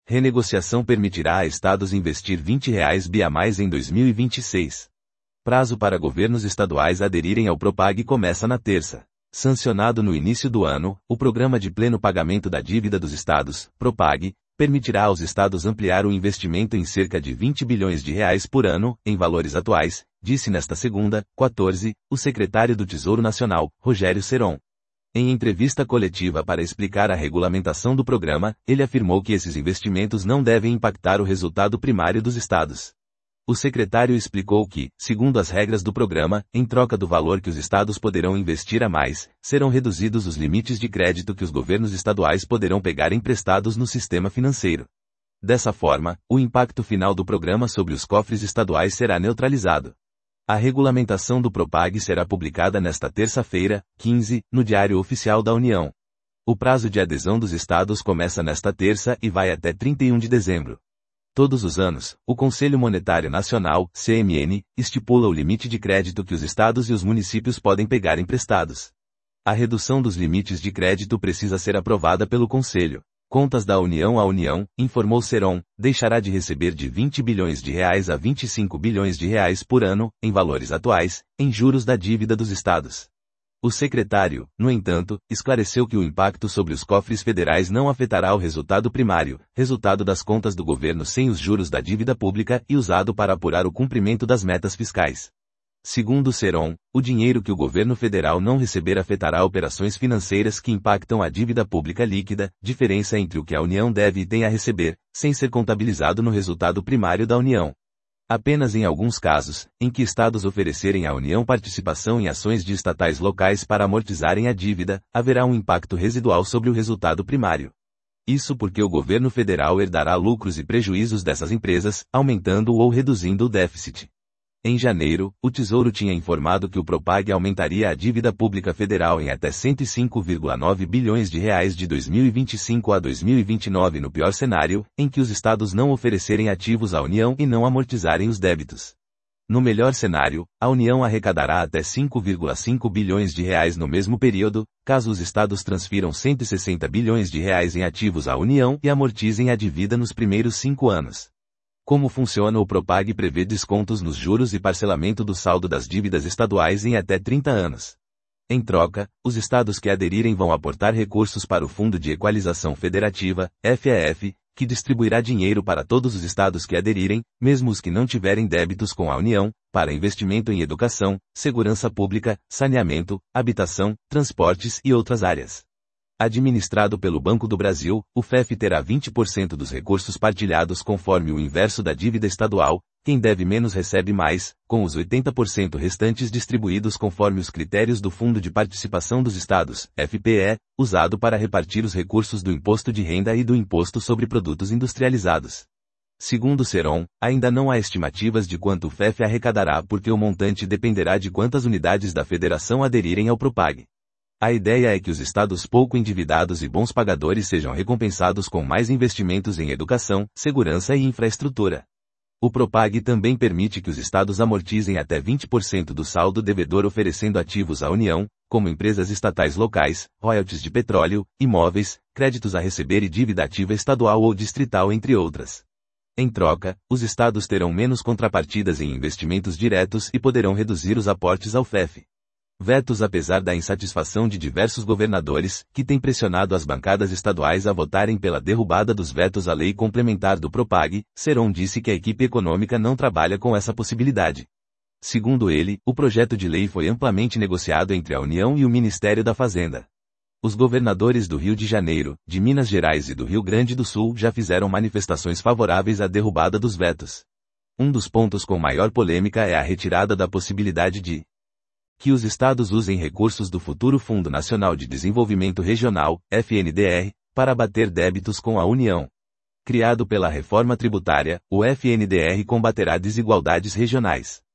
Renegociação permitirá a estados investir R$20 bi a mais em 2026. Prazo para governos estaduais aderirem ao Propag começa na terça. Sancionado no início do ano, o Programa de Pleno Pagamento da Dívida dos Estados, Propag, permitirá aos estados ampliar o investimento em cerca de R$20 bilhões por ano, em valores atuais, disse nesta segunda, 14, o secretário do Tesouro Nacional, Rogério Ceron. Em entrevista coletiva para explicar a regulamentação do programa, ele afirmou que esses investimentos não devem impactar o resultado primário dos estados. O secretário explicou que, segundo as regras do programa, em troca do valor que os estados poderão investir a mais, serão reduzidos os limites de crédito que os governos estaduais poderão pegar emprestados no sistema financeiro. Dessa forma, o impacto final do programa sobre os cofres estaduais será neutralizado. A regulamentação do Propag será publicada nesta terça-feira, 15, no Diário Oficial da União. O prazo de adesão dos estados começa nesta terça e vai até 31 de dezembro. Todos os anos, o Conselho Monetário Nacional, CMN, estipula o limite de crédito que os estados e os municípios podem pegar emprestados. A redução dos limites de crédito precisa ser aprovada pelo Conselho. Contas da União. A União, informou Ceron, deixará de receber de R$20 bilhões a R$25 bilhões por ano, em valores atuais, em juros da dívida dos estados. O secretário, no entanto, esclareceu que o impacto sobre os cofres federais não afetará o resultado primário, resultado das contas do governo sem os juros da dívida pública e usado para apurar o cumprimento das metas fiscais. Segundo Ceron, o dinheiro que o governo federal não receber afetará operações financeiras que impactam a dívida pública líquida, diferença entre o que a União deve e tem a receber, sem ser contabilizado no resultado primário da União. Apenas em alguns casos, em que estados oferecerem à União participação em ações de estatais locais para amortizarem a dívida, haverá um impacto residual sobre o resultado primário. Isso porque o governo federal herdará lucros e prejuízos dessas empresas, aumentando ou reduzindo o déficit. Em janeiro, o Tesouro tinha informado que o Propag aumentaria a dívida pública federal em até R$105,9 bilhões de 2025 a 2029 no pior cenário, em que os estados não oferecerem ativos à União e não amortizarem os débitos. No melhor cenário, a União arrecadará até R$5,5 bilhões no mesmo período, caso os estados transfiram R$160 bilhões em ativos à União e amortizem a dívida nos primeiros 5 anos. Como funciona o Propag prevê descontos nos juros e parcelamento do saldo das dívidas estaduais em até 30 anos. Em troca, os estados que aderirem vão aportar recursos para o Fundo de Equalização Federativa, FEF, que distribuirá dinheiro para todos os estados que aderirem, mesmo os que não tiverem débitos com a União, para investimento em educação, segurança pública, saneamento, habitação, transportes e outras áreas. Administrado pelo Banco do Brasil, o FEF terá 20% dos recursos partilhados conforme o inverso da dívida estadual, quem deve menos recebe mais, com os 80% restantes distribuídos conforme os critérios do Fundo de Participação dos Estados, FPE, usado para repartir os recursos do Imposto de Renda e do Imposto sobre Produtos Industrializados. Segundo Ceron, ainda não há estimativas de quanto o FEF arrecadará porque o montante dependerá de quantas unidades da federação aderirem ao Propag. A ideia é que os estados pouco endividados e bons pagadores sejam recompensados com mais investimentos em educação, segurança e infraestrutura. O Propag também permite que os estados amortizem até 20% do saldo devedor oferecendo ativos à União, como empresas estatais locais, royalties de petróleo, imóveis, créditos a receber e dívida ativa estadual ou distrital entre outras. Em troca, os estados terão menos contrapartidas em investimentos diretos e poderão reduzir os aportes ao FEF. Vetos. Apesar da insatisfação de diversos governadores, que têm pressionado as bancadas estaduais a votarem pela derrubada dos vetos à lei complementar do Propag, Ceron disse que a equipe econômica não trabalha com essa possibilidade. Segundo ele, o projeto de lei foi amplamente negociado entre a União e o Ministério da Fazenda. Os governadores do Rio de Janeiro, de Minas Gerais e do Rio Grande do Sul já fizeram manifestações favoráveis à derrubada dos vetos. Um dos pontos com maior polêmica é a retirada da possibilidade de que os estados usem recursos do futuro Fundo Nacional de Desenvolvimento Regional, FNDR, para abater débitos com a União. Criado pela reforma tributária, o FNDR combaterá desigualdades regionais.